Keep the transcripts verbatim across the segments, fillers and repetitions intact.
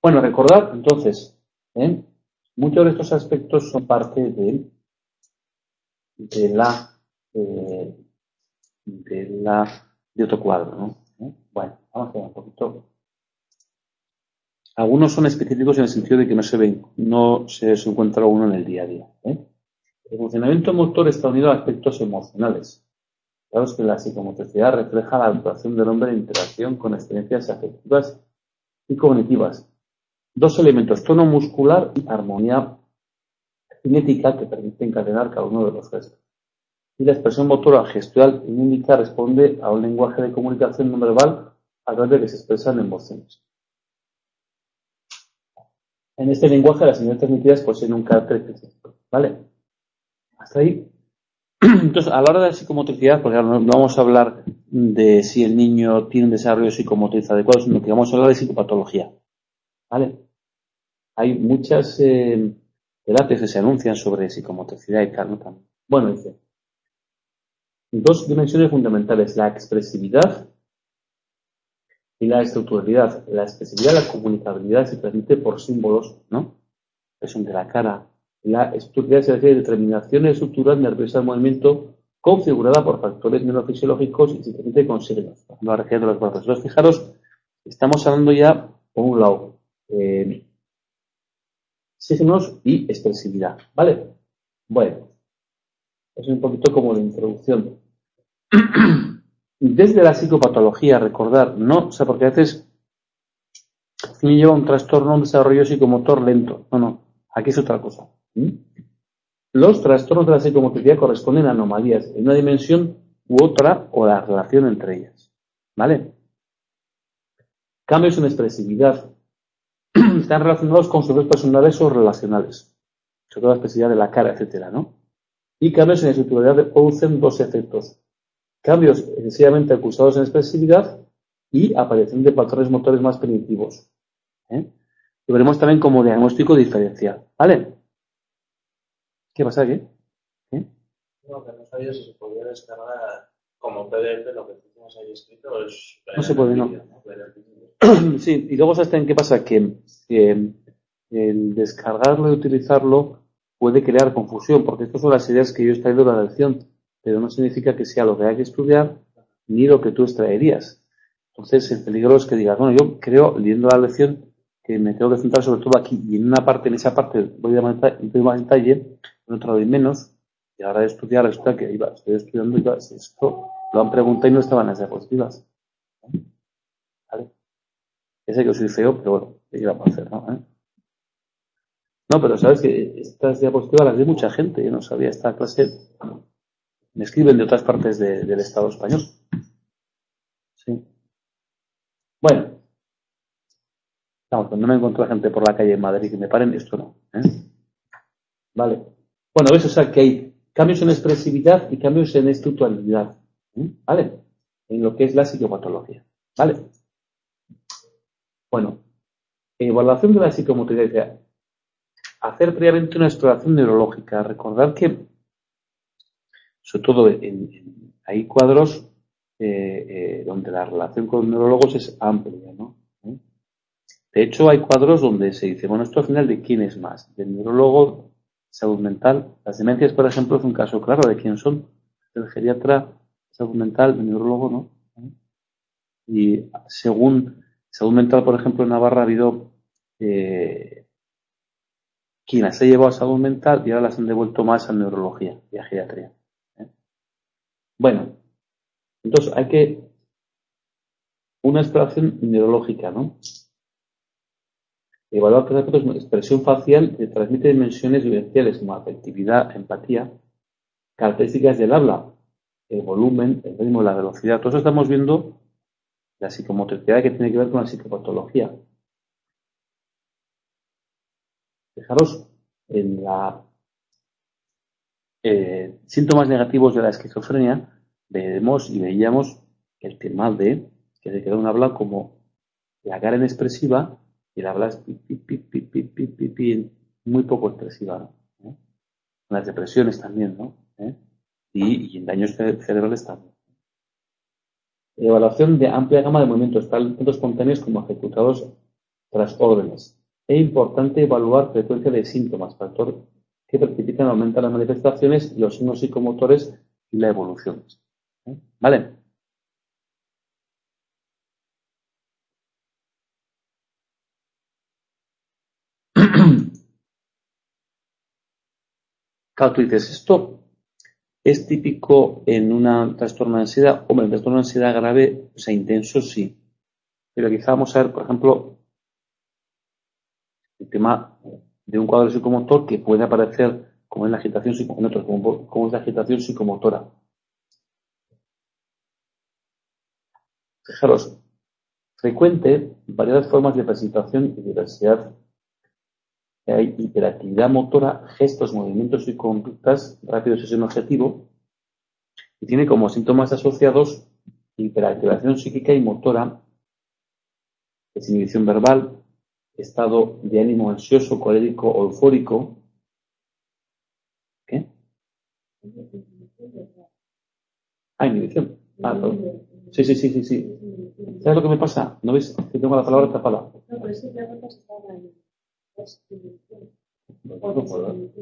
Bueno, recordad, entonces, ¿eh? muchos de estos aspectos son parte de, de la eh, de la de otro cuadro, ¿no? ¿Eh? Bueno, vamos a ver un poquito. Algunos son específicos en el sentido de que no se ven, no se, se encuentra uno en el día a día. ¿eh? El funcionamiento motor está unido a aspectos emocionales. Claro es que la psicomotricidad refleja la actuación del hombre en interacción con experiencias afectivas y cognitivas. Dos elementos, tono muscular y armonía cinética que permite encadenar cada uno de los gestos. Y la expresión motora gestual y mímica responde a un lenguaje de comunicación no verbal a través de que se expresan emociones. En este lenguaje las señales transmitidas poseen un carácter específico. ¿Vale? Hasta ahí. Entonces, a la hora de la psicomotricidad, porque no, no vamos a hablar de si el niño tiene un desarrollo psicomotriz adecuado, sino que vamos a hablar de psicopatología. ¿Vale? Hay muchas eh, terapias que se anuncian sobre psicomotricidad y tal, ¿no? Bueno, dice, dos dimensiones fundamentales, la expresividad y la estructuralidad. La expresividad, la comunicabilidad se transmite por símbolos, ¿no? Expresión de la cara. La estructuralidad se refiere a determinaciones estructurales nerviosas del movimiento configurada por factores neurofisiológicos y se transmite con signos. La región de los brazos. Entonces, fijaros, estamos hablando ya, por un lado, eh, signos y expresividad, ¿vale? Bueno, es un poquito como la introducción. Desde la psicopatología, recordar, no, o sea, porque a veces el niño lleva un trastorno, un desarrollo psicomotor lento. No, no, aquí es otra cosa. ¿Mm? Los trastornos de la psicomotricidad corresponden a anomalías en una dimensión u otra o la relación entre ellas. ¿Vale? Cambios en expresividad están relacionados con sus personales o relacionales, sobre todo la expresividad de la cara, etcétera, ¿no? Y cambios en estructuralidad producen dos efectos. Cambios excesivamente acusados en expresividad y aparición de patrones motores más primitivos. ¿eh? Lo veremos también como diagnóstico diferencial. ¿Vale? ¿Qué pasa aquí? ¿Eh? No, que no sabía si se podía descargar como P D F lo que tenemos ahí escrito. Es no se puede, no. Vídeo, ¿no? Sí, y luego ¿sabes también qué pasa? Que, que el descargarlo y utilizarlo puede crear confusión, porque estas son las ideas que yo he extraído de la lección, pero no significa que sea lo que hay que estudiar ni lo que tú extraerías. Entonces, el peligro es que digas, bueno, yo creo, leyendo la lección, que me tengo que centrar sobre todo aquí, y en una parte, en esa parte, voy a más en detalle, en otra doy menos, y ahora de estudiar, resulta que iba, estoy estudiando y esto lo han preguntado y no estaban en esas diapositivas. ¿Vale? Ya sé que soy feo, pero bueno, ¿qué vamos a hacer, no? ¿Eh? No, pero sabes que estas diapositivas las ve mucha gente. Yo no sabía esta clase. Me escriben de otras partes de, del Estado español. Sí. Bueno. Vamos, cuando no me encuentro gente por la calle en Madrid que me paren, esto no. ¿eh? Vale. Bueno, ves, o sea que hay cambios en expresividad y cambios en estructuralidad. ¿eh? ¿Vale? En lo que es la psicopatología. ¿Vale? Bueno. Evaluación de la psicomotricidad. Hacer previamente una exploración neurológica. Recordar que, sobre todo, en, en, hay cuadros eh, eh, donde la relación con neurólogos es amplia, ¿no? ¿Eh? De hecho, hay cuadros donde se dice, bueno, esto al final de quién es más, del neurólogo, salud mental. Las demencias, por ejemplo, es un caso claro de quién son. Del geriatra, salud mental, del neurólogo, ¿no? ¿Eh? Y según salud mental, por ejemplo, en Navarra ha habido eh, quien las ha llevado a salud mental y ahora las han devuelto más a neurología y a geriatría. ¿eh? Bueno, entonces hay que una exploración neurológica, ¿no? Evaluar por ejemplo, expresión facial que transmite dimensiones vivenciales como afectividad, empatía, características del habla, el volumen, el ritmo, la velocidad. Todo eso estamos viendo la psicomotricidad que tiene que ver con la psicopatología. Fijaros en la eh, síntomas negativos de la esquizofrenia, vemos y veíamos el tema de que se queda un habla como la cara inexpresiva y el habla es pi, pi, pi, pi, pi, pi, pi, pi, muy poco expresiva, ¿no? ¿Eh? Las depresiones también, ¿no? ¿Eh? Y, y en daños cerebrales también. Evaluación de amplia gama de movimientos, tanto espontáneos como ejecutados tras órdenes. Es importante evaluar frecuencia de síntomas, factor que precipitan o aumentan las manifestaciones, los signos psicomotores y la evolución. ¿Eh? ¿Vale? Claro, tú dices, esto es típico en una trastorno de ansiedad. Hombre, en trastorno de ansiedad grave, o sea, intenso, sí. Pero quizá vamos a ver, por ejemplo, el tema de un cuadro psicomotor que puede aparecer como es la agitación psicomotora, como, como es la agitación psicomotora. Fijaros, frecuente, variadas formas de precipitación y diversidad. Hay hiperactividad motora, gestos, movimientos y conductas rápidos en un objetivo, y tiene como síntomas asociados hiperactivación psíquica y motora, desinhibición verbal, estado de ánimo ansioso, colérico o eufórico. ¿Qué? Ah, inhibición. Ah, claro. Sí, sí, sí, sí, sí. ¿Sabes lo que me pasa? ¿No ves que tengo la palabra tapada? No, pero es que preguntas estaba ahí. No puedo.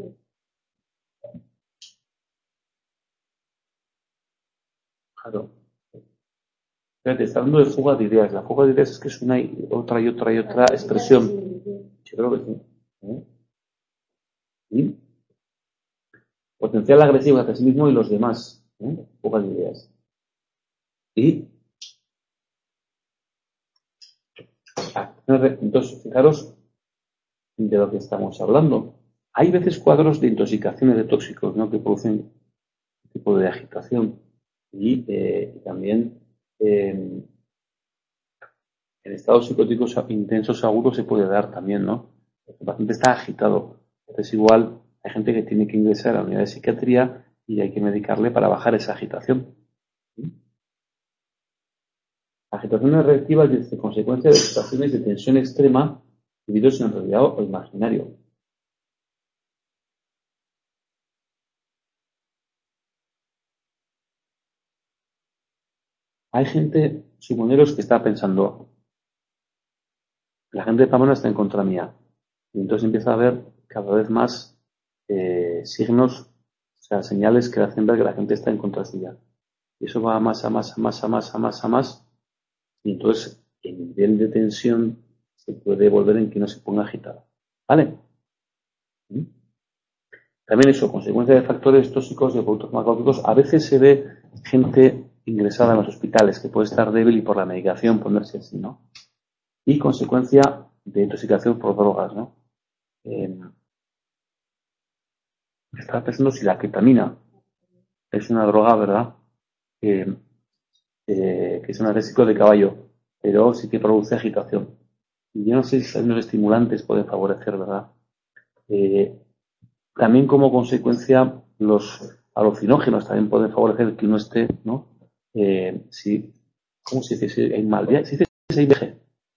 Claro. Fíjate, está hablando de fuga de ideas. La fuga de ideas es que es una y otra y otra y otra expresión. Yo creo que sí. ¿Eh? ¿Sí? Potencial agresivo hacia sí mismo y los demás. ¿Eh? Fuga de ideas. Y entonces, fijaros de lo que estamos hablando. Hay veces cuadros de intoxicaciones de tóxicos, ¿no?, que producen un tipo de agitación y eh, también eh, en estados psicóticos intensos agudos se puede dar también, ¿no? El paciente está agitado. Entonces igual hay gente que tiene que ingresar a la unidad de psiquiatría y hay que medicarle para bajar esa agitación. ¿Sí? Agitaciones reactivas desde consecuencia de situaciones de tensión extrema vividos en realidad o imaginario. Hay gente, suponeros, que está pensando, la gente de Pamplona está en contra mía. Y entonces empieza a ver cada vez más eh, signos, o sea, señales que hacen ver que la gente está en contra suya. Y eso va a más, a más, a más, a más, a más, a más. Y entonces el nivel de tensión se puede volver en que no se ponga agitado. ¿Vale? ¿Mm? También eso, consecuencia de factores tóxicos de productos farmacológicos. A veces se ve gente ingresada en los hospitales que puede estar débil y por la medicación ponerse así, ¿no? Y consecuencia de intoxicación por drogas, ¿no? Eh, estaba pensando si la ketamina es una droga, ¿verdad? Eh, eh, que es un anestésico de caballo, pero sí que produce agitación. Y yo no sé si los estimulantes pueden favorecer, ¿verdad? Eh, también como consecuencia los alucinógenos también pueden favorecer que uno esté, ¿no? Eh, si, ¿cómo se dice? Si hay mal viaje, se dice si hay viaje.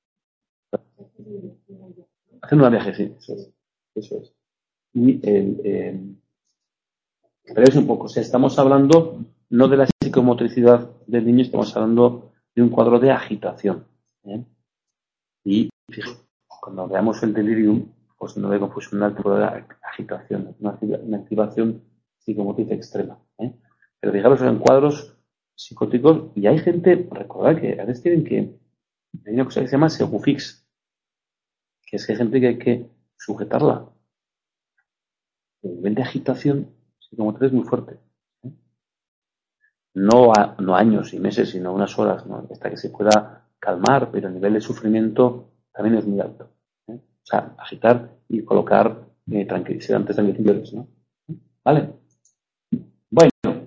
Haciendo un viaje, sí, eso es. Eso es. Y el, eh, pero es un poco, o sea, estamos hablando no de la psicomotricidad del niño, estamos hablando de un cuadro de agitación. ¿Eh? Y fíjate, cuando veamos el delirium, pues no de confusión alto de agitación, una, una activación psicomotriz extrema. ¿Eh? Pero fijaros en cuadros psicóticos, y hay gente, recordad que a veces tienen que, hay una cosa que se llama segufix, que es que hay gente que hay que sujetarla. El nivel de agitación psicomotriz es muy fuerte. ¿Eh? No, a, no años y meses, sino unas horas, ¿no? Hasta que se pueda calmar, pero el nivel de sufrimiento también es muy alto. ¿Eh? O sea, agitar y colocar eh, tranquilizantes tranquilizadores, ¿no? ¿Vale? Bueno,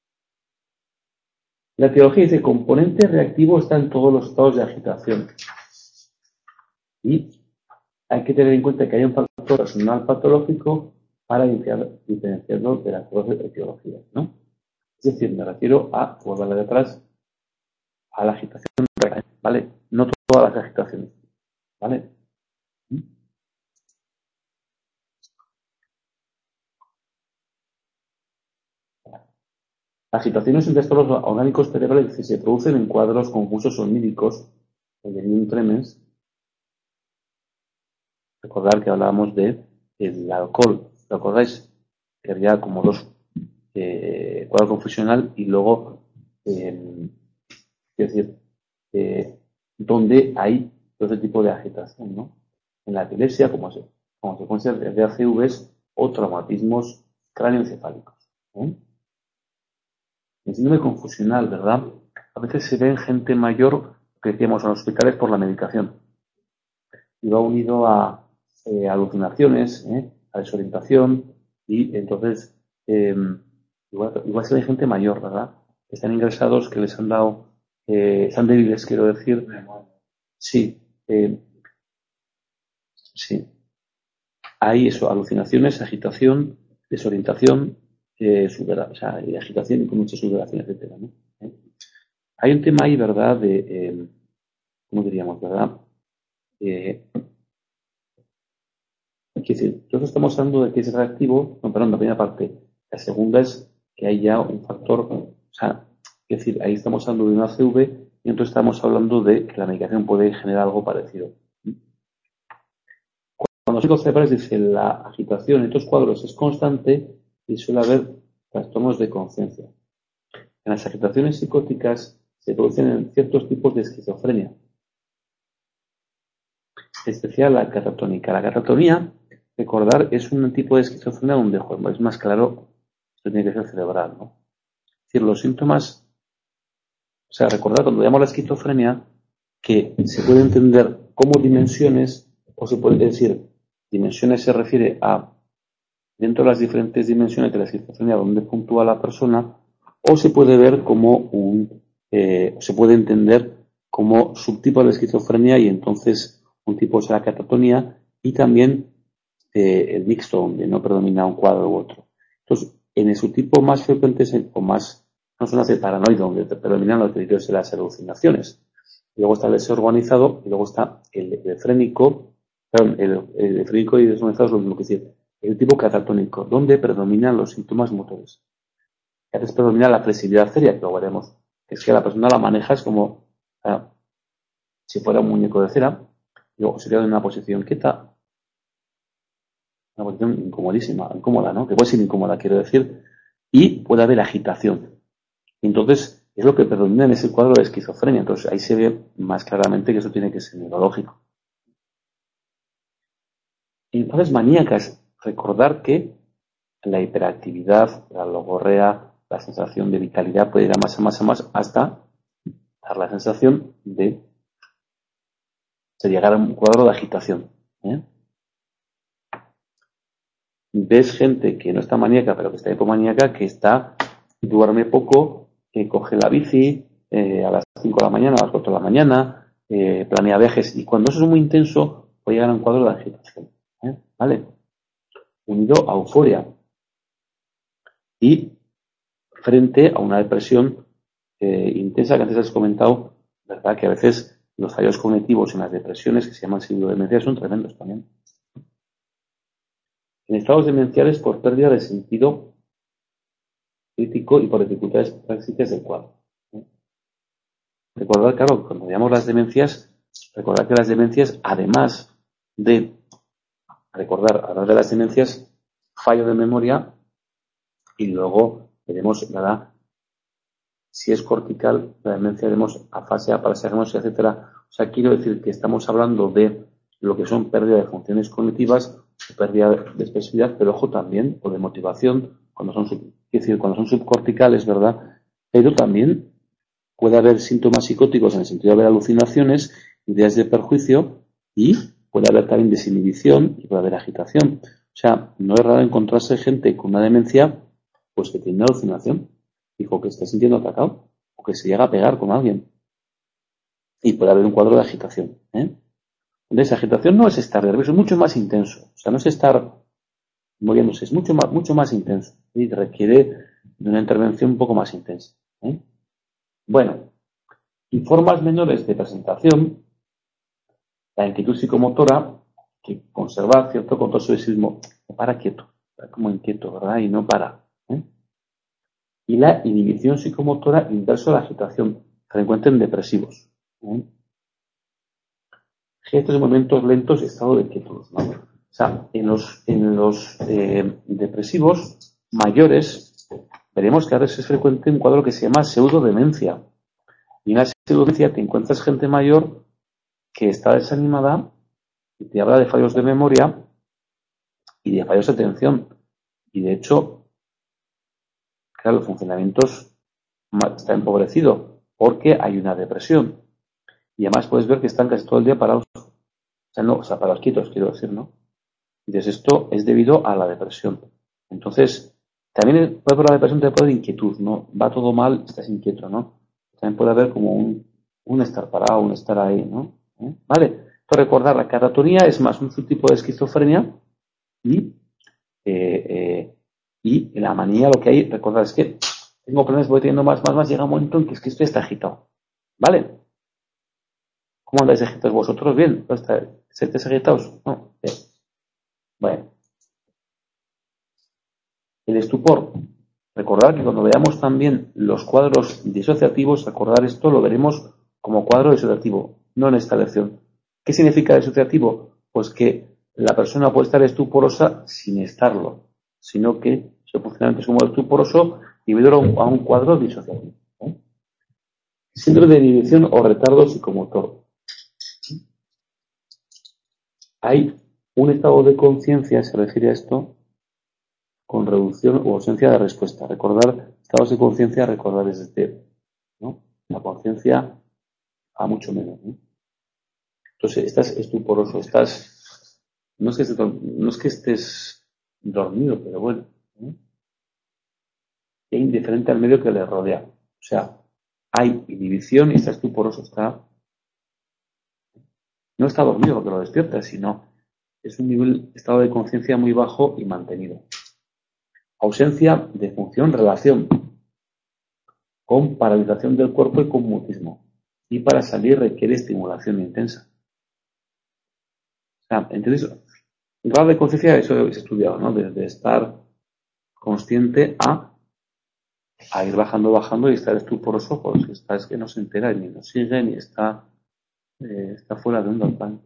la etiología dice componente reactivo está en todos los estados de agitación. Y hay que tener en cuenta que hay un factor personal patológico para diferenciarlo de las dos etiologías, ¿no? Es decir, me refiero a, vuelvo a la de atrás, a la agitación, ¿vale? No todas las agitaciones, ¿vale? Agitaciones en trastornos orgánicos cerebrales que se producen en cuadros confusos oníricos, el delirium tremens, Recordar que hablábamos de el alcohol, ¿lo acordáis? Que había como dos, eh, cuadro confusional y luego, eh, es decir, eh, donde hay todo ese tipo de agitación, ¿no? En la epilepsia, como se, consecuencia de A C Vs o traumatismos cráneoencefálicos. ¿eh? El síndrome confusional, ¿verdad? A veces se ve en gente mayor, que decíamos, en los hospitales por la medicación. Y va unido a eh, alucinaciones, ¿eh? a desorientación, y entonces eh, igual, igual se ve gente mayor, ¿verdad? Que están ingresados, que les han dado, eh, están débiles, quiero decir. Sí, eh, sí. Hay eso, alucinaciones, agitación, desorientación, eh, supera, o sea, y agitación y con mucha sudoración, etcétera, ¿no? ¿Eh? Hay un tema ahí, ¿verdad? De, eh, ¿cómo diríamos, verdad? Eh, Quiero decir, nosotros estamos hablando de que es reactivo, no, perdón, la primera parte. La segunda es que hay ya un factor, o sea, es decir, ahí estamos hablando de una A C V y entonces estamos hablando de que la medicación puede generar algo parecido. Cuando los cerebrales dicen la agitación en estos cuadros es constante y suele haber trastornos de conciencia. En las agitaciones psicóticas se producen en ciertos tipos de esquizofrenia, en especial la catatónica. La catatonía, recordar, es un tipo de esquizofrenia donde joder, es más claro, esto tiene que ser cerebral, ¿no? Es decir, los síntomas, o sea, recordar cuando llamamos la esquizofrenia, que se puede entender como dimensiones, o se puede decir, dimensiones se refiere a dentro de las diferentes dimensiones de la esquizofrenia donde puntúa la persona, o se puede ver como un, eh, o se puede entender como subtipo de la esquizofrenia y entonces un tipo será catatonía y también eh, el mixto donde no predomina un cuadro u otro. Entonces, en el subtipo más frecuente es el, o más, no son las de paranoide donde predominan los delirios de las alucinaciones. Luego está el desorganizado y luego está el, el frénico, perdón, el, el frénico y desorganizado es lo mismo que decir, el tipo catatónico, donde predominan los síntomas motores. A veces predomina la flexibilidad seria, que lo veremos. Es que la persona la maneja es como eh, si fuera un muñeco de cera, y luego se queda en una posición quieta, una posición incomodísima, incómoda, ¿no? Que puede ser incómoda, quiero decir, y puede haber agitación. Entonces, es lo que predomina en ese cuadro de esquizofrenia. Entonces, ahí se ve más claramente que eso tiene que ser neurológico. En fases maníacas, recordar que la hiperactividad, la logorrea, la sensación de vitalidad puede ir a más, a más, a más, hasta dar la sensación de, de llegar a un cuadro de agitación. ¿eh? Ves gente que no está maníaca, pero que está hipomaníaca, que está, duerme poco, que coge la bici eh, a las cinco de la mañana, a las cuatro de la mañana, eh, planea viajes, y cuando eso es muy intenso, puede llegar a un cuadro de agitación. ¿eh? ¿Vale? Unido a euforia. Y frente a una depresión eh, intensa que antes has comentado, ¿verdad? Que a veces los fallos cognitivos en las depresiones, que se llaman pseudodemencia, son tremendos también. En estados demenciales por pérdida de sentido crítico y por dificultades prácticas del cuadro. ¿eh? Recordar, claro, cuando veamos las demencias, recordar que las demencias, además de recordar, además de las demencias, fallo de memoria y luego veremos, ¿verdad? Si es cortical, la demencia veremos afasia, paralisia, etcétera. O sea, quiero decir que estamos hablando de lo que son pérdida de funciones cognitivas, pérdida de expresividad, pero ojo también, o de motivación, cuando son, sub, quiero decir, cuando son subcorticales, ¿verdad? Pero también puede haber síntomas psicóticos en el sentido de haber alucinaciones, ideas de perjuicio y puede haber también desinhibición y puede haber agitación. O sea, no es raro encontrarse gente con una demencia pues que tiene una alucinación, dijo que está sintiendo atacado o que se llega a pegar con alguien y puede haber un cuadro de agitación. ¿eh? Entonces, agitación no es estar nervioso, es mucho más intenso. O sea, no es estar moviéndose, es mucho más, mucho más intenso y requiere de una intervención un poco más intensa. ¿eh? Bueno, y formas menores de presentación, la inquietud psicomotora, que conserva cierto control sobre sí mismo, para quieto, está como inquieto, ¿verdad? Y no para. ¿eh? Y la inhibición psicomotora inversa a la agitación, frecuente en depresivos. ¿eh? Gestos y movimientos lentos, estado de quietud, ¿no? O sea, en los, en los eh, depresivos mayores, veremos que a veces es frecuente un cuadro que se llama pseudodemencia. Y en la pseudodemencia te encuentras gente mayor que está desanimada y te habla de fallos de memoria y de fallos de atención. Y de hecho, claro, el funcionamiento está empobrecido porque hay una depresión. Y además puedes ver que están casi todo el día parados. O sea, no, o sea, parados quietos, quiero decir, ¿no? Entonces esto es debido a la depresión. Entonces, también puede haber la depresión, te puede haber inquietud, ¿no? Va todo mal, estás inquieto, ¿no? También puede haber como un, un estar parado, un estar ahí, ¿no? ¿Eh? ¿Vale? Entonces recordar, la catatonía es más un subtipo de esquizofrenia y, eh, eh, y la manía lo que hay, recordar es que tengo problemas, voy teniendo más, más, más, llega un momento en que es que estoy está agitado. ¿Vale? ¿Cómo andáis agitados vosotros? ¿Bien? ¿Estáis agitados? No. Bien. Bueno. El estupor. Recordar que cuando veamos también los cuadros disociativos, recordar esto lo veremos como cuadro disociativo, no en esta lección. ¿Qué significa disociativo? Pues que la persona puede estar estuporosa sin estarlo, sino que se funciona antes como estuporoso y debido a un cuadro disociativo. ¿eh? Síndrome de inhibición o retardo psicomotor. Hay un estado de conciencia, se refiere a esto, con reducción o ausencia de respuesta. Recordar estados de conciencia, recordar es este, ¿no? La conciencia a mucho menos, ¿no? Entonces, estás estuporoso, estás, no es que estés, no es que estés dormido, pero bueno, ¿no? Es indiferente al medio que le rodea. O sea, hay inhibición y está estuporoso, está, no está dormido porque lo despierta, sino es un nivel, estado de conciencia muy bajo y mantenido. Ausencia de función, relación, con paralización del cuerpo y con mutismo. Y para salir requiere estimulación intensa. O sea, ¿entendéis? El grado de conciencia, eso habéis estudiado, ¿no? Desde estar consciente a, a ir bajando, bajando y estar estuporoso, pues está, es que no se entera ni lo sigue ni está, eh, está fuera de onda el pan.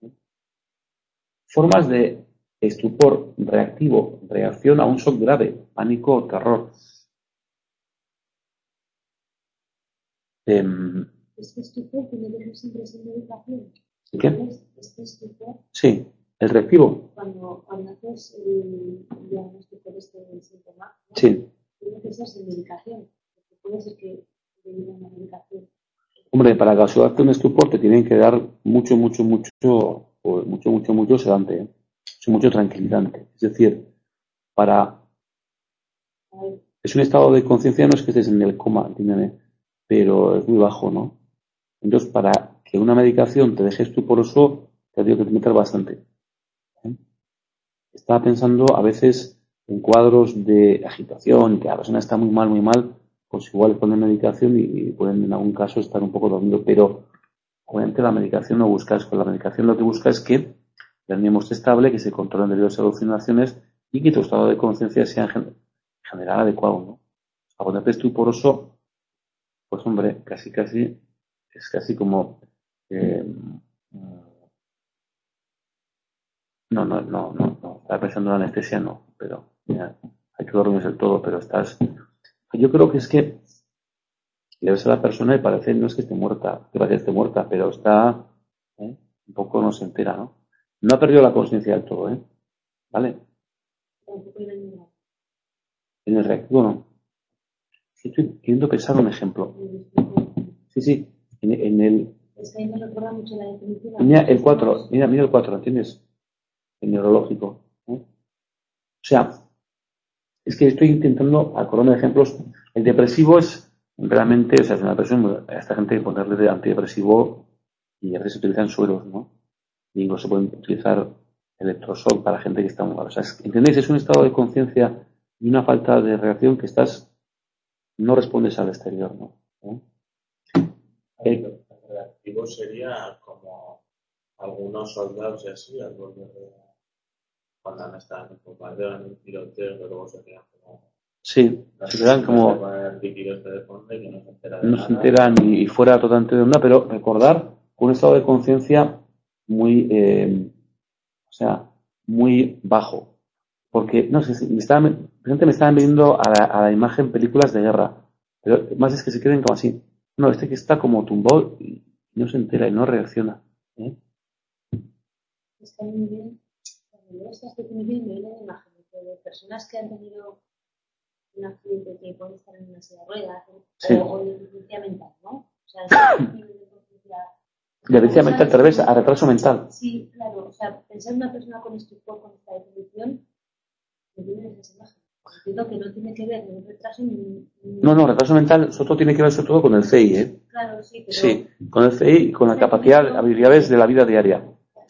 Formas de estupor reactivo, reacción a un shock grave, pánico o terror. Eh, ¿Este estupor tiene que ser siempre sin medicación? ¿Qué? ¿Este estupor? Sí, el reactivo. Cuando, cuando haces el diagnóstico de este síntoma, ¿no? Sí. Tiene que ser sin medicación. Porque puede ser que debido a una medicación. Hombre, para causarte un estupor te tienen que dar mucho, mucho, mucho, o mucho, mucho, mucho sedante, ¿eh? Mucho, mucho tranquilizante. Es decir, para... Es un estado de conciencia, no es que estés en el coma, entiéndeme, pero es muy bajo, ¿no? Entonces, para que una medicación te deje estuporoso, te digo que te metas bastante. ¿eh? Estaba pensando a veces en cuadros de agitación, que la persona está muy mal, muy mal, pues igual ponen medicación y, y pueden en algún caso estar un poco dormido, pero obviamente la medicación no buscas, con la medicación lo que busca es que el ánimo esté estable, que se controlen de las alucinaciones y que tu estado de conciencia sea en general adecuado, ¿no? A ponerte estuporoso, pues hombre, casi casi, es casi como eh, no, no, no, no, no, estaba pensando en la anestesia, no, pero mira, hay que dormirse del todo, pero estás, yo creo que es que le ves a la persona y parece, no es que esté muerta, que parece que esté muerta, pero está, ¿eh? Un poco no se entera, ¿no? No ha perdido la conciencia del todo, ¿eh? ¿Vale? En el reactivo no. Estoy queriendo pensar un ejemplo. Sí, sí, en, en el... Es que a mí me recuerda mucho la definición. Mira el cuatro, mira, mira el cuatro, ¿entiendes? El neurológico. ¿eh? O sea, es que estoy intentando acordarme de ejemplos. El depresivo es realmente, o sea, es una depresión, a esta gente hay que ponerle de antidepresivo y a veces se utilizan sueros, ¿no? Y incluso se pueden utilizar electroshock para gente que está muy mal. O sea, es, ¿entendéis? Es un estado de conciencia y una falta de reacción que estás, no respondes al exterior, ¿no? ¿Eh? El, el reactivo sería como algunos soldados y así, al borde de cuando han estado en el bombardeo, en un tiroteo, que luego se quedan como... Sí, se quedan como... El líquido este de fondo y que no se entera de no nada. se enteran y, y fuera totalmente de onda, pero recordar un estado de conciencia muy, eh, o sea, muy bajo. Porque, no sé, me estaban, gente me estaban viendo a la, a la imagen películas de guerra, pero más es que se queden como así. No, este que está como tumbado y no se entera y no reacciona. ¿eh? Está muy bien. Cuando veo estas definiciones me vienen imágenes de personas que han tenido un accidente que pueden estar en una silla de ruedas Sí. o, o de deficiencia mental, ¿no? O sea, es nivel de conciencia. Deficiencia mental te revés a retraso mental. Sí, claro. O sea, pensar en una persona con estupor, con esta definición, me viene esa imagen. Entiendo que no tiene que ver ni un retraso ni, ni... No, no, retraso mental, eso todo tiene que ver sobre todo con el C I, ¿eh? Claro, sí, pero... Sí, con el C I y con la capacidad, habilidades de la vida diaria.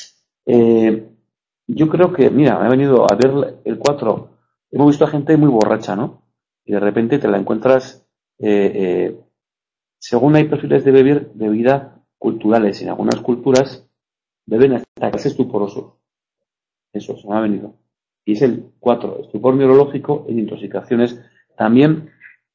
Eh, yo creo que, mira, me ha venido a ver el cuatro, hemos visto a gente muy borracha, ¿no? Y de repente te la encuentras, eh, eh, según hay perfiles de beber, bebidas culturales, y en algunas culturas beben hasta casi estuporosos. Eso, se me ha venido. Y es el cuatro, estupor neurológico en intoxicaciones. También,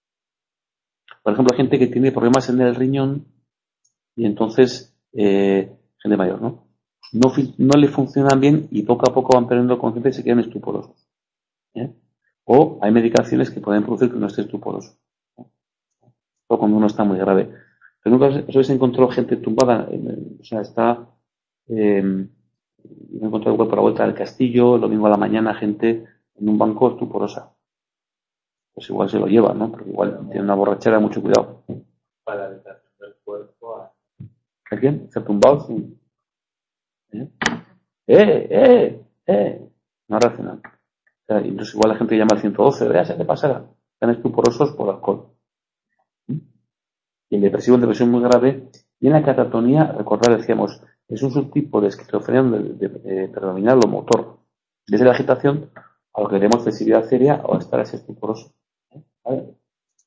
por ejemplo, hay gente que tiene problemas en el riñón y entonces, eh, gente mayor, ¿no? No, no le funcionan bien y poco a poco van perdiendo conciencia y se quedan estuporosos. ¿eh? O hay medicaciones que pueden producir que uno esté estuporoso. ¿eh? O cuando uno está muy grave. Pero nunca os habéis encontrado gente tumbada, en, o sea, está, eh, me he encontrado igual por la vuelta del castillo, el domingo a la mañana, gente en un banco estuporosa. Pues igual se lo lleva, ¿no? Porque igual tiene una borrachera, mucho cuidado. Para la habitación del cuerpo. A... ¿A quién? ¿Se ha tumbado? Sí. ¿Eh? ¡Eh! ¡Eh! ¡Eh! No reaccionan. O sea, entonces igual la gente llama al ciento doce, vea, se te pasará. Están estuporosos por alcohol. ¿Mm? Y el depresivo en depresión muy grave. Y en la catatonía, recordad, decíamos, es un subtipo de esquizofrenia donde de, de, de predomina lo motor. Desde la agitación a lo que queremos flexibilidad seria o estar así estuporoso. ¿Vale?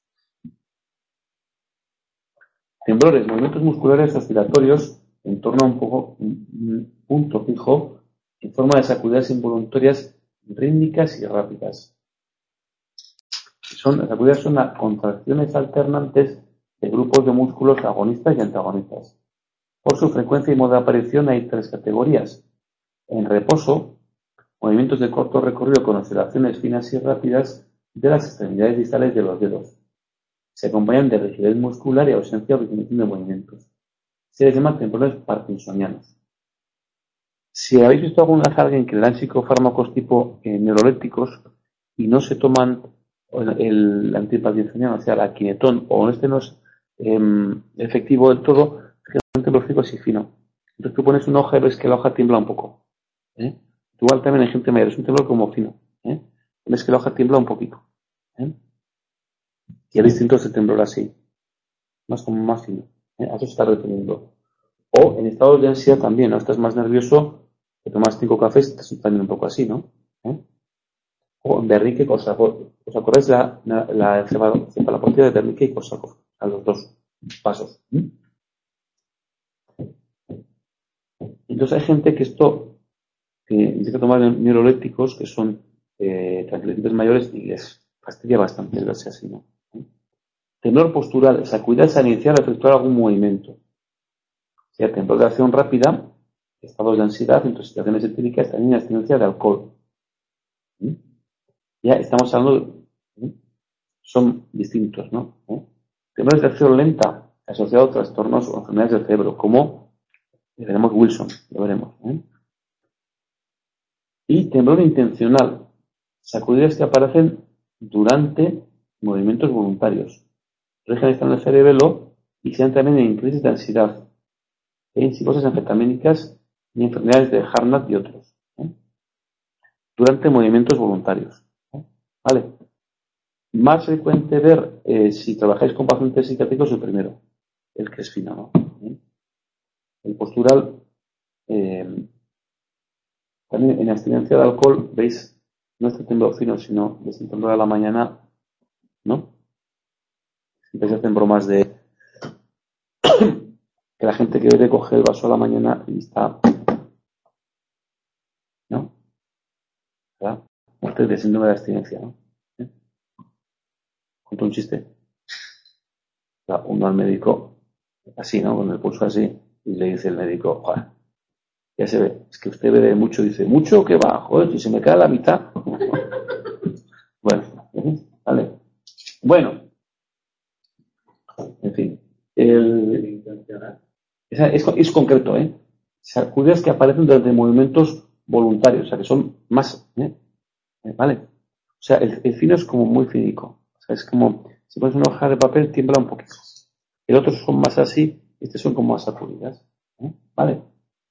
Temblores, movimientos musculares oscilatorios en torno a un, poco, un punto fijo en forma de sacudidas involuntarias rítmicas y rápidas. Son, las sacudidas son las contracciones alternantes de grupos de músculos agonistas y antagonistas. Por su frecuencia y modo de aparición hay tres categorías. En reposo, movimientos de corto recorrido con oscilaciones finas y rápidas de las extremidades distales de los dedos. Se acompañan de rigidez muscular y ausencia o disminución de movimientos. Se les llama temblores parkinsonianos. Si habéis visto alguna vez a alguien que le dan psicofármacos tipo eh, neurolépticos y no se toman el, el antiparkinsoniano, o sea, la quinetón, o este no es eh, efectivo del todo, generalmente lo explico así fino. Entonces tú pones una hoja y ves que la hoja tiembla un poco. ¿eh? Igual también hay gente mayor, es un temblor como fino. ¿eh? Ves que la hoja tiembla un poquito. ¿eh? Y hay distintos de temblor así, más como más fino. ¿eh? A eso se está refiriendo. O en estados de ansiedad también, ¿no? Estás más nervioso, te tomas cinco cafés, estás también un poco así, ¿no? ¿Eh? O Berrique y Korsakov. ¿Os acordáis la, la, la encefalopatía de Berrique y Korsakov? A los dos pasos. ¿eh? Entonces hay gente que esto, que intenta tomar neurolépticos, que son eh, tranquilizantes mayores, y les fastidia bastante el verse así, ¿no? ¿Eh? Temblor postural, sacudidas al iniciar o efectuar algún movimiento. O sea, temblor de acción rápida, estados de ansiedad, intoxicaciones etéricas, también abstinencia de alcohol. ¿Mm? Ya estamos hablando, ¿eh? Son distintos, ¿no? ¿Eh? Temblores de acción lenta, asociados a trastornos o enfermedades del cerebro, como veremos Wilson, lo veremos. ¿eh? Y temblor intencional, sacudidas que aparecen durante movimientos voluntarios. Regionalizan el cerebelo y se dan también en crisis de ansiedad, en psicosis anfetamínicas y enfermedades de Harnad y otros. ¿eh? Durante movimientos voluntarios. ¿eh? ¿Vale? Más frecuente ver, eh, si trabajáis con pacientes psiquiátricos, el primero, el que es fino, ¿no? ¿Eh? El postural, eh, también en abstinencia de alcohol, veis, no este temblor fino, sino desde el temblor a la mañana, ¿no? Siempre se hacen bromas de que la gente que bebe coge el vaso a la mañana y está, ¿no? ¿Verdad? Muerte de síndrome de abstinencia, ¿no? ¿Eh? Cuento un chiste. Va uno al médico, así, ¿no? Con el pulso así, y le dice el médico, joder, Ya se ve. Es que usted bebe mucho, dice, ¿mucho que va? Joder, si se me cae la mitad. Bueno, vale. Bueno, en fin. El, es, es, es concreto, ¿eh? Sacudidas que aparecen desde movimientos voluntarios, o sea, que son más, ¿eh? ¿Vale? O sea, el, el fino es como muy finico. O sea, es como, si pones una hoja de papel, tiembla un poquito. El otro son más así, estos son como más sacudidas. ¿Eh? ¿Vale?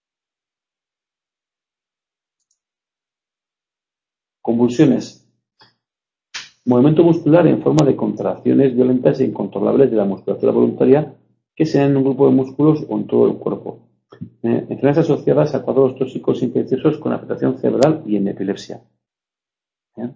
Convulsiones. Movimiento muscular en forma de contracciones violentas e incontrolables de la musculatura voluntaria que se dan en un grupo de músculos o en todo el cuerpo. Eh, enfermedades asociadas a cuadros tóxicos infecciosos con afectación cerebral y en epilepsia. ¿Eh?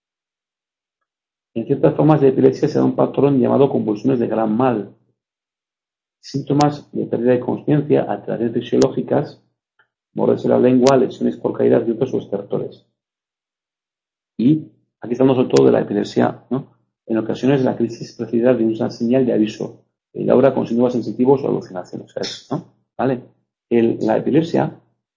En ciertas formas de epilepsia se da un patrón llamado convulsiones de gran mal. Síntomas de pérdida de conciencia, alteraciones fisiológicas, morderse la lengua, lesiones por caídas de otros o estertores. Y aquí estamos sobre todo de la epilepsia, ¿no? En ocasiones la crisis precedida de una señal de aviso, y ahora con síntomas sensitivos o alucinaciones, o sea, es, ¿no? ¿Vale? El, la epilepsia,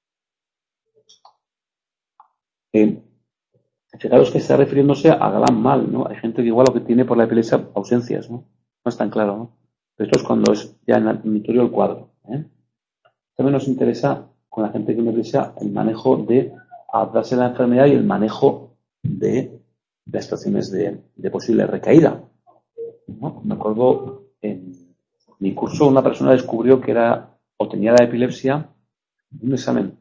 eh, fijaros que está refiriéndose a gran mal, ¿no? Hay gente que igual lo que tiene por la epilepsia ausencias, ¿no? No es tan claro, ¿no? Pero esto es cuando es ya notorio el cuadro, ¿eh? También nos interesa con la gente que tiene epilepsia el manejo de adaptarse a la enfermedad y el manejo de las situaciones de, de posible recaída, ¿no? Me acuerdo en mi curso una persona descubrió que era o tenía la epilepsia en un examen.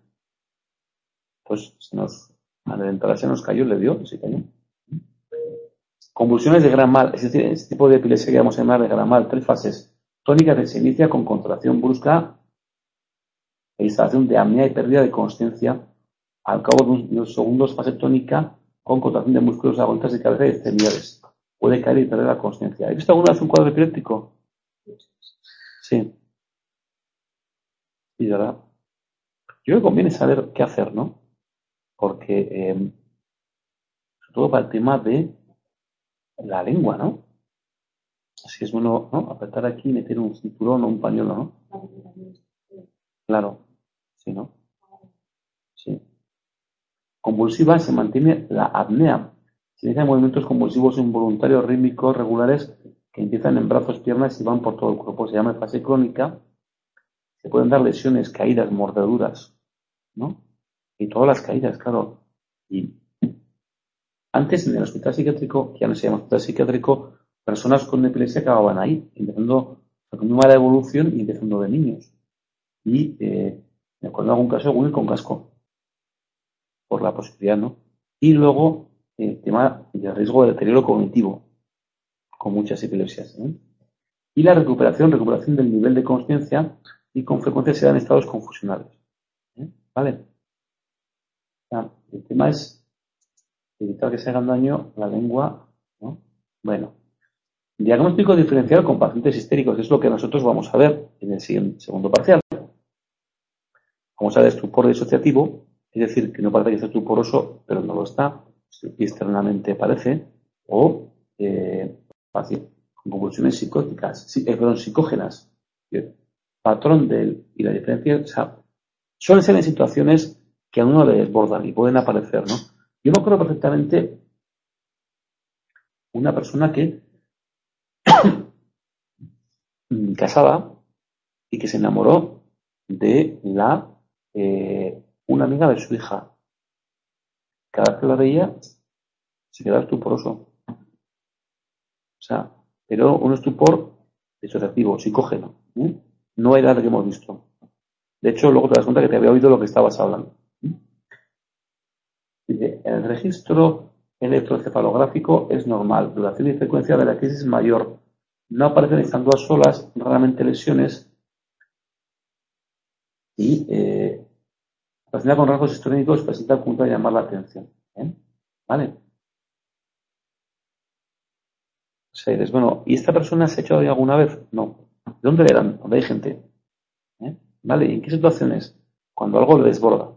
Pues se nos, al entrar se nos cayó, le dio y se cayó. Convulsiones de gran mal, es decir, este tipo de epilepsia que vamos a llamar de gran mal, tres fases. Tónica que se inicia con contracción brusca e instalación de apnea y pérdida de consciencia. Al cabo de unos segundos, fase tónica con contracción de músculos aguantes de cabeza y extremidades. Puede caer y perder la consciencia. ¿Has visto alguna vez un cuadro epiléptico? Sí. Y de verdad. Yo creo que conviene saber qué hacer, ¿no? Porque, eh, sobre todo para el tema de la lengua, ¿no? Así es bueno, ¿no? Apretar aquí y meter un cinturón o un pañuelo, ¿no? Claro. Sí, ¿no? Sí. Convulsiva se mantiene la apnea. Se inician movimientos convulsivos involuntarios, rítmicos, regulares, que empiezan en brazos, piernas y van por todo el cuerpo. Se llama fase crónica. Se pueden dar lesiones, caídas, mordeduras, ¿no? Y todas las caídas, claro. Y antes en el hospital psiquiátrico, que ya no se llama hospital psiquiátrico, personas con epilepsia acababan ahí, empezando con muy mala evolución y empezando de niños. Y eh, me acuerdo en algún caso huir con casco, por la posibilidad, ¿no? Y luego el eh, tema del riesgo de deterioro cognitivo, con muchas epilepsias, ¿eh? Y la recuperación, recuperación del nivel de conciencia y con frecuencia se dan estados confusionales, ¿eh? ¿Vale? O sea, el tema es evitar que se hagan daño la lengua, ¿no? Bueno, diagnóstico diferencial con pacientes histéricos, es lo que nosotros vamos a ver en el siguiente, segundo parcial. Vamos a ver estupor disociativo, es decir, que no parece que esté estuporoso, pero no lo está, y externamente parece, o eh, fácil, con convulsiones psicóticas, sí, eh, perdón, psicógenas. Bien. Patrón del y la diferencia, o sea, suelen ser en situaciones que a uno le desbordan y pueden aparecer, ¿no? Yo me acuerdo perfectamente una persona que casada y que se enamoró de la eh, una amiga de su hija. Cada vez que la veía se quedaba estuporoso. O sea, pero un estupor disociativo, psicógeno, ¿eh? No era lo que hemos visto. De hecho, luego te das cuenta que te había oído lo que estabas hablando. Dice, el registro electroencefalográfico es normal. Duración y frecuencia de la crisis es mayor. No aparecen estando a solas, raramente lesiones. Y eh, relacionada con rasgos históricos presenta el punto de llamar la atención. ¿Eh? ¿Vale? O sea, dices, bueno, ¿y esta persona se ha hecho alguna vez? No. ¿De dónde eran? ¿Dónde hay gente? ¿Eh? ¿Vale? ¿Y en qué situaciones? Cuando algo le desborda.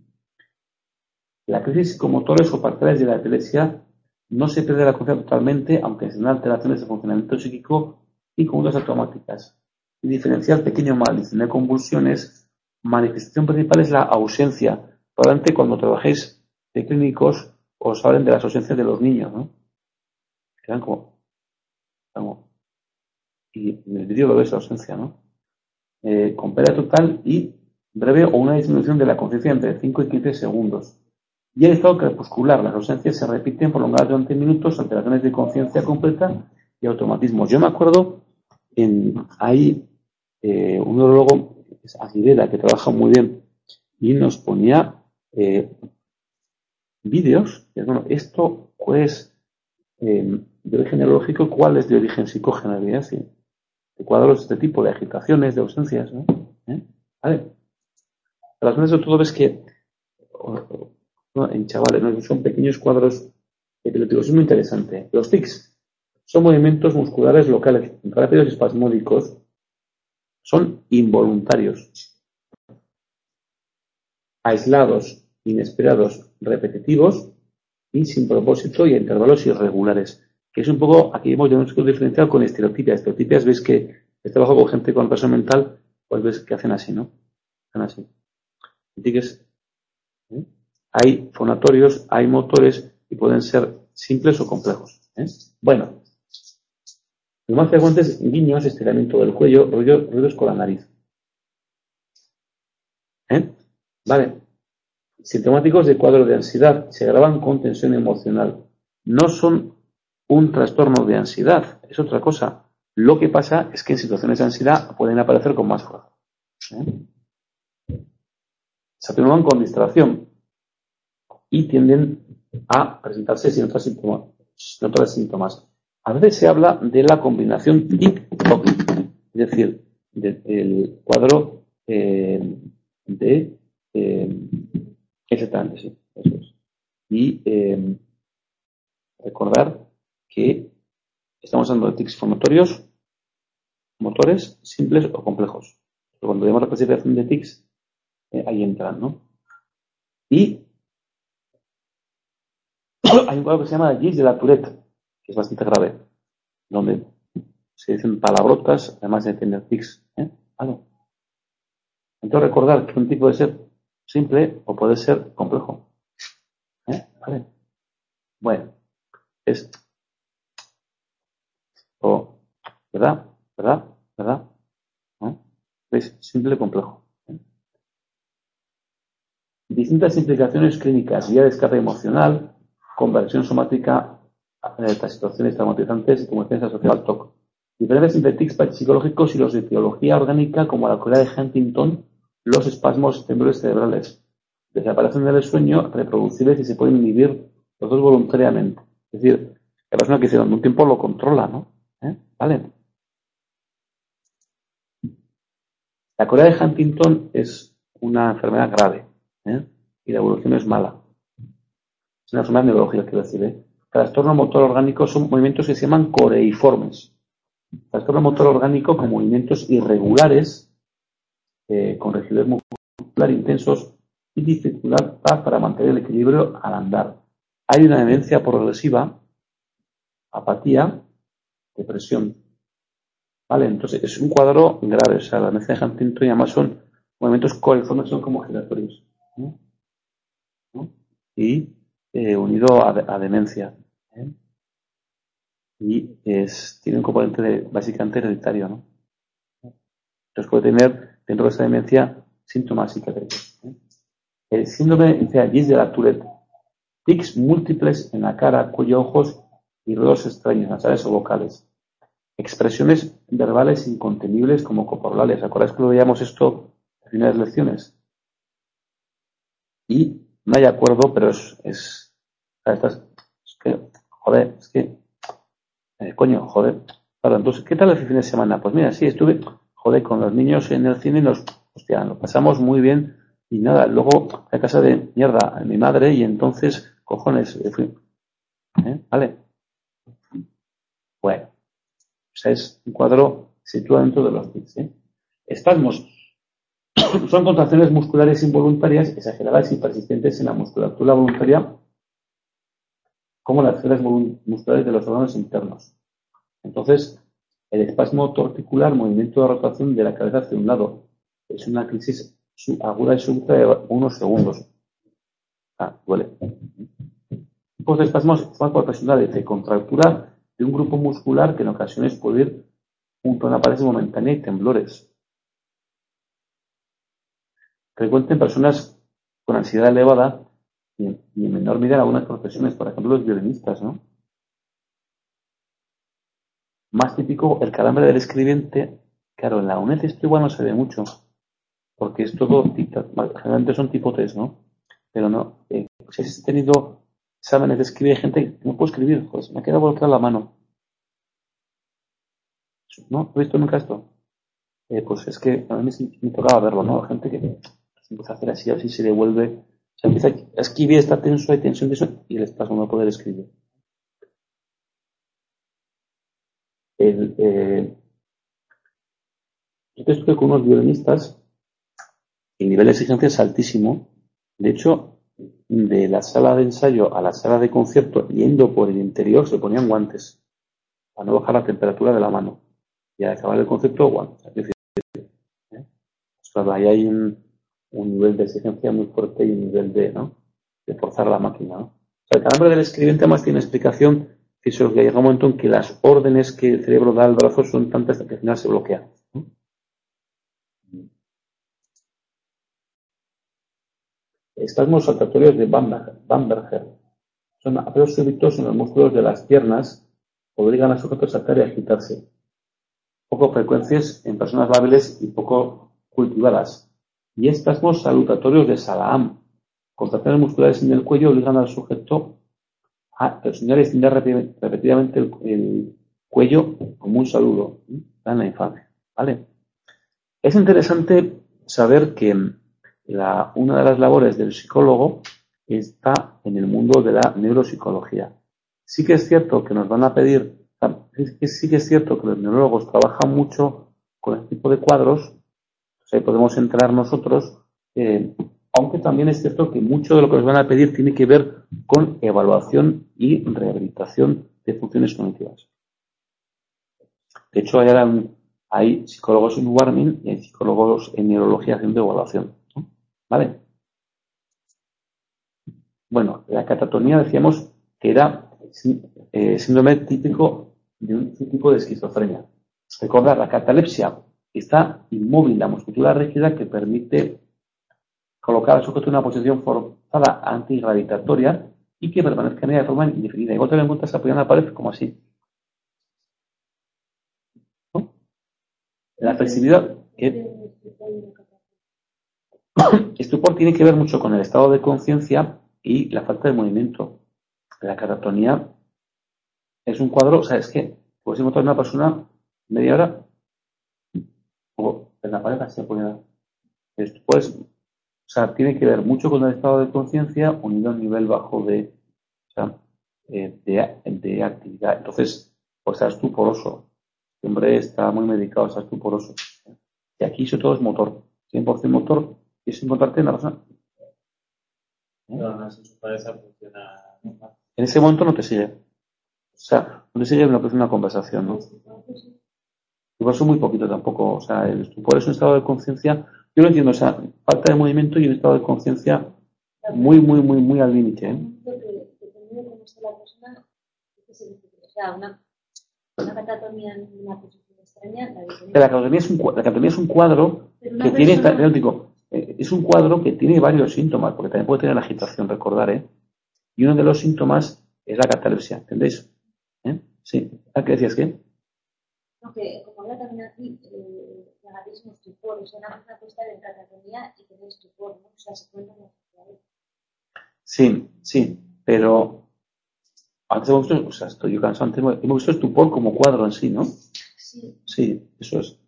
La crisis psicomotores o parciales de la epilepsia no se pierde la conciencia totalmente, aunque se dan alteraciones de funcionamiento psíquico y conductas automáticas. Y diferenciar pequeño mal y tener convulsiones manifestación principal es la ausencia. Probablemente cuando trabajéis de clínicos os hablen de las ausencias de los niños, ¿no? Quedan como, como y en el vídeo lo ves la ausencia, ¿no? Eh, con pérdida total y breve o una disminución de la conciencia entre cinco y quince segundos. Y el estado crepuscular, las ausencias se repiten prolongadas durante minutos, alteraciones de conciencia completa y automatismos. Yo me acuerdo, en, hay eh, un neurólogo, es Aguilera, que trabaja muy bien, y nos ponía eh, vídeos, y, bueno, esto es eh, de origen neurológico, ¿cuál es de origen psicogeno? Sí. De cuadros de este tipo, de agitaciones, de ausencias, ¿no? ¿Eh? ¿Vale? Las veces de todo ves que ¿no? En chavales, ¿no? Son pequeños cuadros epilépticos. Es muy interesante. Los tics son movimientos musculares locales rápidos y espasmódicos. Son involuntarios, aislados, inesperados, repetitivos y sin propósito y a intervalos irregulares. Que es un poco, aquí hemos diferenciado con estereotipias. Estereotipias, veis que he trabajado con gente con retraso mental, pues ves que hacen así, ¿no? Hacen así. Tics, ¿eh? Hay fonatorios, hay motores y pueden ser simples o complejos. ¿eh? Bueno, lo más frecuente es guiños, estiramiento del cuello, ruidos, ruidos con la nariz. ¿Eh? Vale. Sintomáticos de cuadro de ansiedad se agravan con tensión emocional. No son un trastorno de ansiedad, es otra cosa. Lo que pasa es que en situaciones de ansiedad pueden aparecer con más fuerza. ¿Eh? Se atenúan con distracción y tienden a presentarse sin otros síntomas. Sin otros síntomas. A veces se habla de la combinación tic-toc, es decir, del cuadro eh, de eh, exactamente, sí, eso es. Y eh, recordar que estamos hablando de tics fonatorios, motores simples o complejos. Pero cuando vemos la clasificación de tics, eh, ahí entran, ¿no? Y hay un cuadro que se llama Gis de la Tourette, que es bastante grave, donde se dicen palabrotas, además de tener tics. ¿eh? ¿Vale? Entonces recordar que un tipo puede ser simple o puede ser complejo. ¿eh? ¿Vale? Bueno, es o ¿verdad? ¿verdad? ¿verdad? ¿eh? Es simple o complejo. ¿eh? Distintas implicaciones clínicas, vía de escape emocional, conversión somática de estas situaciones traumatizantes y conmociones asociadas al T O C. Diferentes entre tics psicológicos y los de etiología orgánica, como la cólera de Huntington, los espasmos temblores cerebrales. Desaparecen del sueño, reproducibles y se pueden inhibir los dos voluntariamente. Es decir, la persona que durante un tiempo lo controla, ¿no? ¿Eh? ¿Vale? La cólera de Huntington es una enfermedad grave, ¿eh? Y la evolución es mala. Es una enfermedad neurológica, quiero decir, ¿eh? Trastorno motor orgánico son movimientos que se llaman coreiformes. Trastorno motor orgánico con movimientos irregulares, eh, con rigidez muscular intensos y dificultad para mantener el equilibrio al andar. Hay una demencia progresiva, apatía, depresión. ¿Vale? Entonces es un cuadro grave. O sea, la demencia de Huntington y además son movimientos coreiformes, son como giratorios. ¿no? ¿no? Y eh, unido a, a demencia. ¿eh? Y es, tiene un componente de, básicamente hereditario, ¿no? Entonces puede tener dentro de esa demencia síntomas psiquiátricos. ¿eh? El síndrome de Gis de la Tourette. Tics múltiples en la cara, cuello, ojos y ruidos extraños, nasales o vocales. Expresiones verbales incontenibles como coprolales. ¿Acordáis que lo veíamos esto en las primeras lecciones? Y no hay acuerdo, pero es, es, estas, es que, joder, es que, eh, coño, joder. Claro, entonces, ¿qué tal el fin de semana? Pues mira, sí, estuve, joder, con los niños en el cine y nos, hostia, lo pasamos muy bien y nada, luego a casa de mierda a mi madre y entonces, cojones, fui. ¿Eh? ¿Vale? Bueno, o sea, es un cuadro situado dentro de los tics, ¿eh? Espasmos. Son contracciones musculares involuntarias exageradas y persistentes en la musculatura voluntaria, como las fibras musculares de los órganos internos. Entonces, el espasmo torticular, movimiento de rotación de la cabeza hacia un lado, es una crisis aguda y súbita de unos segundos. Ah, duele. Tipos de espasmos forman por presión de contractura de un grupo muscular que en ocasiones puede ir junto a una parálisis momentánea y temblores. Frecuente en personas con ansiedad elevada y en, y en menor medida en algunas profesiones, por ejemplo los violinistas, ¿no? Más típico, el calambre del escribiente. Claro, en la UNED esto igual no se ve mucho, porque es todo, generalmente son tipo test, ¿no? Pero no, eh, si has tenido exámenes de escribir, hay gente que no puede escribir, pues me queda bloqueada la mano. ¿No? ¿He visto nunca esto? Eh, pues es que a mí sí me tocaba verlo, ¿no? Gente que se empieza a hacer así, así se devuelve, se empieza a escribir, está tenso, hay tensión, tensión, y el espasmo no poder escribir. El, eh, yo estuve con unos violinistas, el nivel de exigencia es altísimo. De hecho, de la sala de ensayo a la sala de concierto, yendo por el interior, se ponían guantes para no bajar la temperatura de la mano. Y al acabar el concierto, guantes. Es decir, ¿eh? Pues claro, ahí hay un, un nivel de exigencia muy fuerte y un nivel de, ¿no? de forzar la máquina, ¿no? O sea, el calambre del escribiente más tiene explicación fisiológica. Llega un momento en que las órdenes que el cerebro da al brazo son tantas que al final se bloquea, ¿no? Espasmos saltatorios de Bamberger. Son aperos súbitos en los músculos de las piernas, obligan al sujeto a saltar y agitarse. Poco frecuentes en personas lábiles y poco cultivadas. Y espasmos salutatorios de Salaam. Contracciones musculares en el cuello obligan al sujeto a presionar y extender repetidamente el, el cuello como un saludo en la infancia. ¿Vale? Es interesante saber que la, una de las labores del psicólogo está en el mundo de la neuropsicología. Sí que es cierto que nos van a pedir, sí que es cierto que los neurólogos trabajan mucho con este tipo de cuadros, pues ahí podemos entrar nosotros, eh, aunque también es cierto que mucho de lo que nos van a pedir tiene que ver con evaluación y rehabilitación de funciones cognitivas. De hecho, hay, hay psicólogos en warming y hay psicólogos en neurología haciendo evaluación, ¿no? ¿Vale? Bueno, la catatonía decíamos que era eh, síndrome típico de un tipo de esquizofrenia. Recordar, la catalepsia está inmóvil, la musculatura rígida que permite colocar al sujeto en una posición forzada antigravitatoria y que permanezca en ella de forma indefinida. Igual te lo encuentras apoyando la pared como así, ¿no? La flexibilidad, que estupor tiene que ver mucho con el estado de conciencia y la falta de movimiento. La catatonía es un cuadro, o sea, es que puedes encontrar una persona media hora o en la pared así apoyada. Pues, o sea, tiene que ver mucho con el estado de conciencia unido a un nivel bajo de, o sea, eh, de, de actividad. Entonces, pues está estuporoso. El hombre está muy medicado, está estuporoso. Y aquí sobre todo es motor. cien por ciento motor y es encontrarte en la persona. Pero aún así su cabeza funciona normal. En ese momento no te sigue. O sea, no te sigue lo que es una conversación, ¿no? Igual son muy poquito tampoco. O sea, el estupor es un estado de conciencia. Yo lo entiendo, o sea, falta de movimiento y un estado de conciencia muy, muy, muy, muy al límite, ¿eh? Dependiendo de cómo esté la persona, o sea, una, una catatonía en una posición extraña, la La catatonía es un, la catatonía es un cuadro que tiene, persona... digo, es un cuadro que tiene varios síntomas, porque también puede tener la agitación, recordar, ¿eh? Y uno de los síntomas es la catalepsia, ¿entendéis? ¿Eh? Sí. ¿A qué decías qué? No, que como habla también aquí, eh, el agatismo, estupor, o sea, una persona puede estar en catatonía y tener estupor, ¿no? O sea, se cuentan las cosas. Sí, sí, pero antes hemos visto, o sea, estoy yo cansado, antes hemos visto estupor como cuadro en sí, ¿no? Sí. Sí, eso es.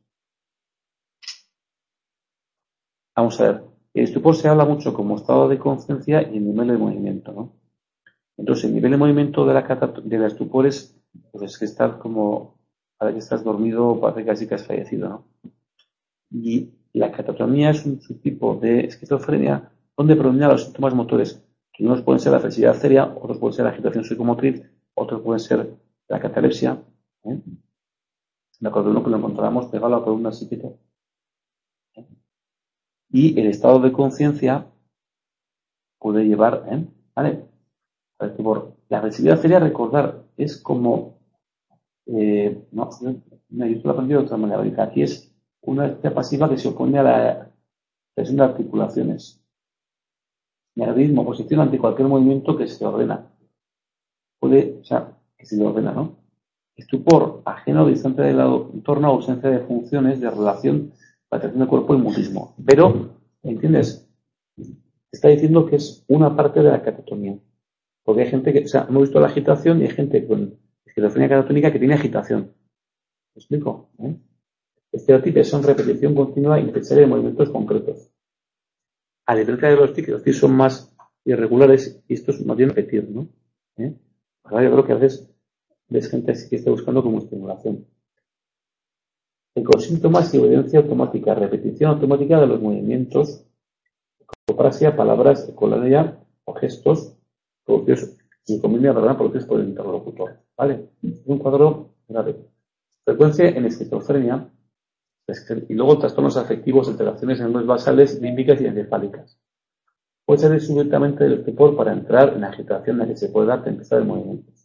Vamos a ver, el estupor se habla mucho como estado de conciencia y el nivel de movimiento, ¿no? Entonces, el nivel de movimiento de la, de la estupor es, pues es que estás como, para que estás dormido, parece casi que has fallecido, ¿no? Y la catatonia es un subtipo de esquizofrenia donde predominan los síntomas motores, que unos pueden ser la flexibilidad aérea, otros pueden ser la agitación psicomotriz, otros pueden ser la catalepsia. ¿eh? Me acuerdo de uno que lo encontramos pegado a la columna psíquica. ¿eh? Y el estado de conciencia puede llevar, ¿eh? ¿Vale? Por la agresividad sería recordar, es como, eh, no, no, yo esto lo he aprendido de otra manera, ahorita. Aquí es una actividad pasiva que se opone a la expresión de articulaciones. Negativismo, oposición ante cualquier movimiento que se ordena. Puede, o sea, que se le ordena, ¿no? Estupor, ajeno, distante del entorno, ausencia de funciones, de relación, atracción del cuerpo y mutismo. Pero, ¿entiendes? Está diciendo que es una parte de la catatonia. Porque hay gente que, o sea, hemos visto la agitación y hay gente con esquizofrenia catatónica que tiene agitación. ¿Me explico? ¿Eh? Estereotipos son repetición continua y necesaria de movimientos concretos. A diferencia de los tics, los tics son más irregulares y estos no tienen repetir, ¿no? ¿Eh? Ahora yo creo que a veces ves gente así que está buscando como estimulación. Ecosíntomas y obediencia automática, repetición automática de los movimientos, ecopraxia, palabras, ecolalia o gestos producidos y comedia, ¿verdad? Producidos por el interlocutor. ¿Vale? Es un cuadro grave. Frecuencia en esquizofrenia y luego trastornos afectivos, alteraciones en nubes basales, límbicas y encefálicas. Puede ser súbitamente del estupor para entrar en la agitación en la que se puede dar tempestad de movimientos.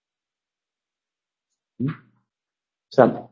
¿Mm? O sea,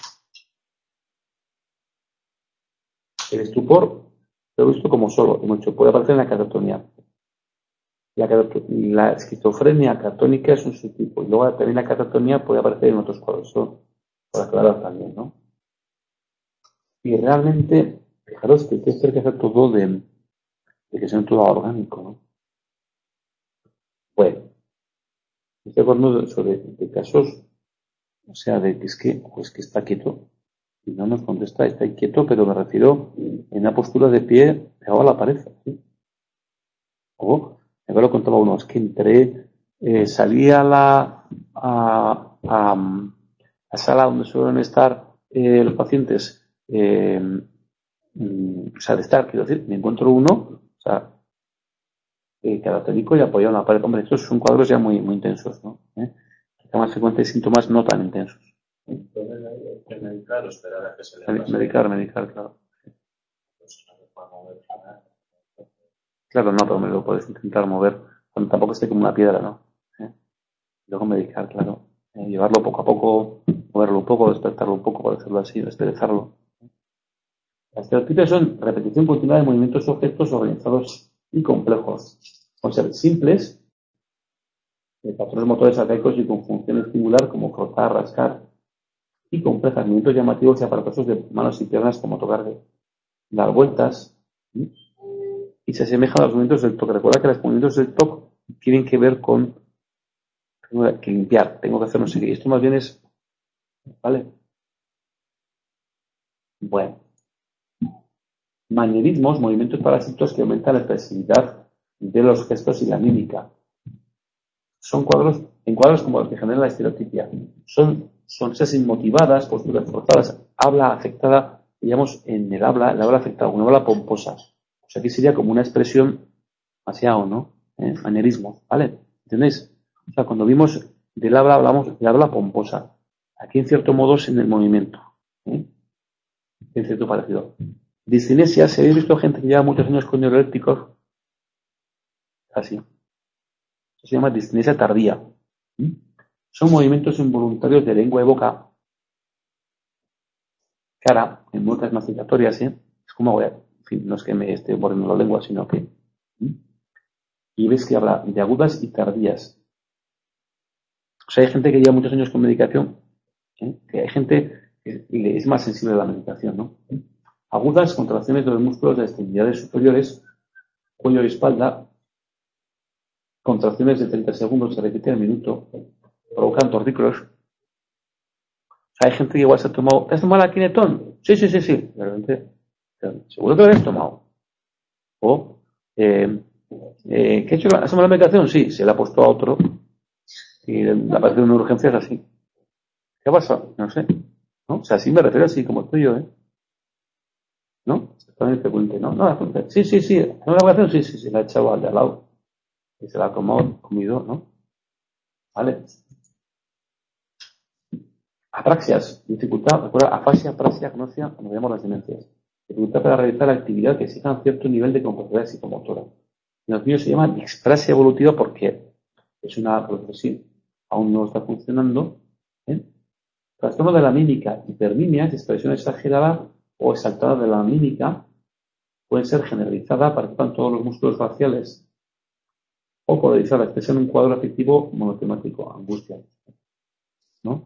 el estupor lo he visto como solo, como he dicho, puede aparecer en la catatonia. La, la esquizofrenia catónica es un subtipo, y luego también la catatonia puede aparecer en otros cuadros, eso por aclarar también, ¿no? Y realmente, fijaros que hay que hacer que hacer todo de, de que sea todo orgánico, ¿no? Bueno, estoy hablando sobre de casos, o sea, de que es que, pues que está quieto, y no nos contesta, está ahí quieto, pero me refiero en una postura de pie pegado a la pared, ¿sí? O, me lo contaba uno, es que entré, eh, salí a la a, a, a sala donde suelen estar eh, los pacientes, eh, mm, o sea, de estar, quiero decir, me encuentro uno, o sea, eh, catatónico y apoyado en la pared. Hombre, estos son cuadros ya muy, muy intensos, ¿no? ¿Eh? Más frecuentes síntomas no tan intensos. Entonces hay que medicar o esperar a que se le pase. Medicar, medicar, claro. Pues no me puedo mover nada. Claro, no, pero me lo puedes intentar mover cuando tampoco esté como una piedra, ¿no? ¿Eh? Luego medicar, claro. Eh, llevarlo poco a poco, moverlo un poco, despertarlo un poco, por decirlo así, desperezarlo. Las estereotipos son repetición continua de movimientos objetos organizados y complejos. Pueden ser simples, de patrones motores arcaicos y con función estimular como frotar, rascar, y complejas, movimientos llamativos y aparatosos de manos y piernas como tocar, dar vueltas, ¿sí? Y se asemejan a los movimientos del toque. Recuerda que los movimientos del toque tienen que ver con tengo que limpiar, tengo que hacer no sé qué. Esto más bien es, ¿vale? Bueno. Manierismos, movimientos parásitos que aumentan la expresividad de los gestos y la mímica. Son cuadros, en cuadros como los que generan la estereotipia. Son sonrisas inmotivadas, posturas forzadas, habla afectada, digamos, en el habla, el habla afectada, una habla pomposa. O sea, aquí sería como una expresión demasiado, ¿no? ¿Eh? Manierismo, ¿vale? ¿Entendéis? O sea, cuando vimos del habla, hablamos de habla pomposa. Aquí, en cierto modo, es en el movimiento. ¿Eh? En cierto parecido. Discinesia, si habéis visto gente que lleva muchos años con neurolépticos, así. Eso se llama discinesia tardía. ¿Mm? Son movimientos involuntarios de lengua y boca, cara, en muecas masticatorias, ¿eh? Es como voy a, en fin, no es que me esté borrando la lengua, sino que. ¿Mm? Y ves que habla de agudas y tardías. O sea, hay gente que lleva muchos años con medicación, ¿eh? Que hay gente que es más sensible a la medicación, ¿no? Agudas, contracciones de los músculos de extremidades superiores, cuello y espalda, contracciones de treinta segundos, se repite al minuto, provocan tortícolis. O sea, hay gente que igual se ha tomado, ¿te has tomado la Kinetón? Sí, sí, sí, sí. Realmente, seguro que lo habías tomado. O, eh, eh, ¿qué ha hecho? ¿Has tomado la medicación? Sí, se la ha puesto a otro y le ha parecido una urgencia así. ¿Qué pasa? No sé. ¿No? O sea, así me refiero así como estoy yo, ¿eh? ¿No? También frecuente, ¿no? No, sí, sí, sí. ¿No la medicación? Sí, sí, sí, la ha echado al de al lado. Y se la ha tomado, comido, ¿no? ¿Vale? Apraxias, dificultad, recuerda, afasia, apraxia, agnosia, cuando veamos las demencias. dificultad para realizar actividad que exijan cierto nivel de capacidad psicomotora. En los niños se llama disprasia evolutiva porque es una prótesis, aún no está funcionando. ¿eh? Trastorno de la mímica, hipermimia, es expresión exagerada o exaltada de la mímica, puede ser generalizada, participan todos los músculos faciales o polarizada, expresión en un cuadro afectivo monotemático, angustia. ¿No?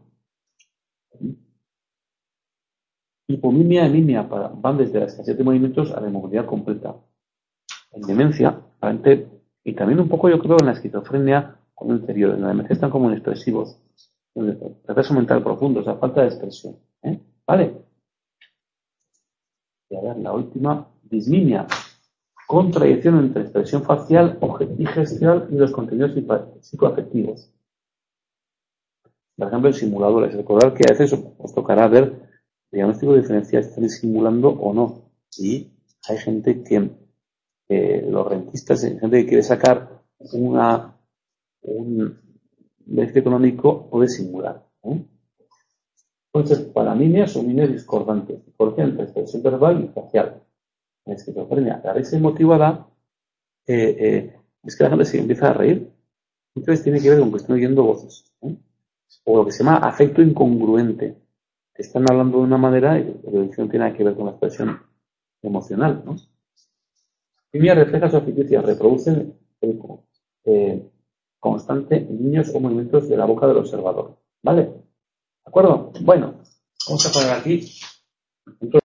Hipomimia, anemia, van desde la escasez de movimientos a la inmovilidad completa. En demencia, aparente, y también un poco yo creo en la esquizofrenia como interior, en la demencia están como inexpresivos, retraso mental profundo, o sea, falta de expresión. ¿eh? ¿Vale? Y a ver, la última, dismimia, contradicción entre expresión facial y gestual y los contenidos psicoafectivos. Por ejemplo, en simuladores. Recordad que a veces os tocará ver el diagnóstico diferencial si están simulando o no. Y hay gente que, eh, los rentistas, hay gente que quiere sacar una, un beneficio económico, puede simular. ¿eh? Pueden ser paraminias o líneas discordantes, por ejemplo, expresión verbal y facial. En esquizofrenia, la risa motivada eh, eh, es que la gente se empieza a reír. Entonces tiene que ver con que están oyendo voces. ¿eh? O lo que se llama afecto incongruente. Están hablando de una manera y la elección tiene que ver con la expresión emocional, ¿no? Mimia refleja su eficacia, reproducen el eh, constante en niños o movimientos de la boca del observador. ¿Vale? ¿De acuerdo? Bueno, vamos a poner aquí.